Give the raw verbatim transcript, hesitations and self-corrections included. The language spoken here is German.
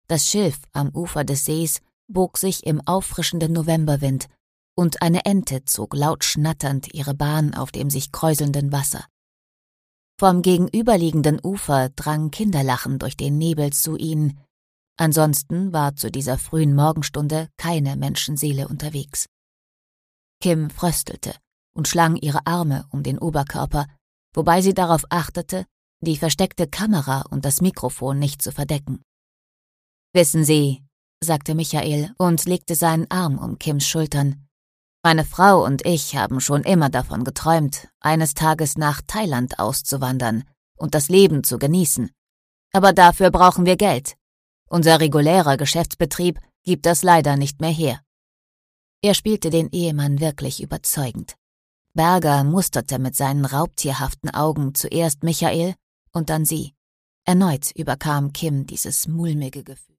Das Schilf am Ufer des Sees bog sich im auffrischenden Novemberwind, und eine Ente zog laut schnatternd ihre Bahn auf dem sich kräuselnden Wasser. Vom gegenüberliegenden Ufer drang Kinderlachen durch den Nebel zu ihnen. Ansonsten war zu dieser frühen Morgenstunde keine Menschenseele unterwegs. Kim fröstelte und schlang ihre Arme um den Oberkörper, wobei sie darauf achtete, die versteckte Kamera und das Mikrofon nicht zu verdecken. »Wissen Sie«, sagte Michael und legte seinen Arm um Kims Schultern, »meine Frau und ich haben schon immer davon geträumt, eines Tages nach Thailand auszuwandern und das Leben zu genießen. Aber dafür brauchen wir Geld. Unser regulärer Geschäftsbetrieb gibt das leider nicht mehr her.« Er spielte den Ehemann wirklich überzeugend. Berger musterte mit seinen raubtierhaften Augen zuerst Michael und dann sie. Erneut überkam Kim dieses mulmige Gefühl.